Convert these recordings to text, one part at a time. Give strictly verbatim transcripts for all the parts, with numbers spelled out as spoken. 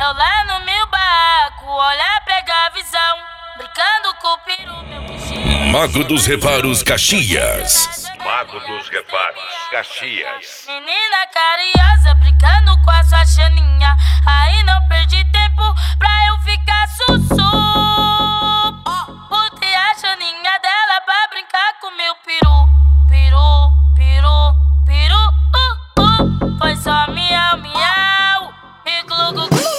Eu lá no meu barraco, olha, pega a visão, brincando com o peru, meu bichinho. Mago dos Reparos, Caxias. Mago dos Reparos, Caxias. Menina carinhosa, brincando com a sua chaninha. Aí não perdi tempo pra eu ficar sussu. Botei a chaninha dela pra brincar com meu peru. Peru, peru, peru, uh, uh. Foi só miau, miau e glu, glu, glu.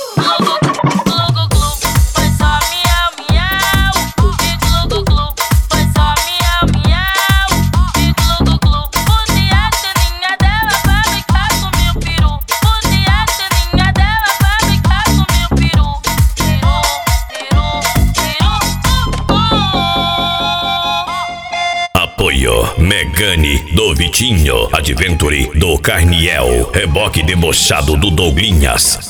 Apoio Megane do Vitinho, Adventure do Carniel, reboque debochado do Douglinhas.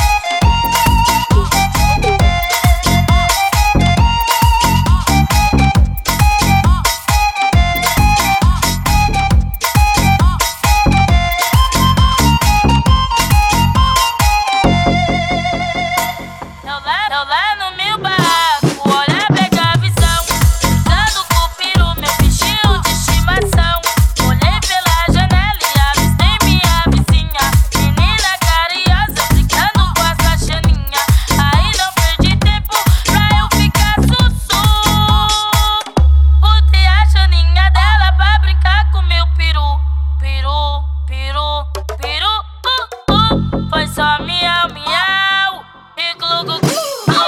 Eu lá no meu barraco, olha, pega a visão, brincando com o peru, meu bichinho de estimação. Olhei pela janela e avistei minha vizinha, menina carinhosa, brincando com a sua chaninha. Aí não perdi tempo pra eu ficar sussu. Botei a chaninha dela pra brincar com meu peru. Peru, peru, peru, uh, uh. Foi só miau, miau e glu, glu, glu.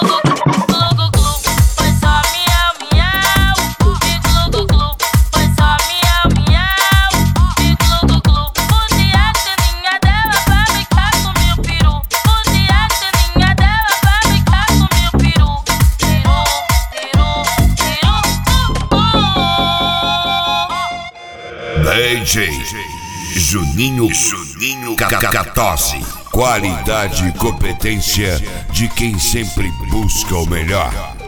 D J Juninho, Juninho Cacatose. Qualidade e competência de quem sempre busca o melhor.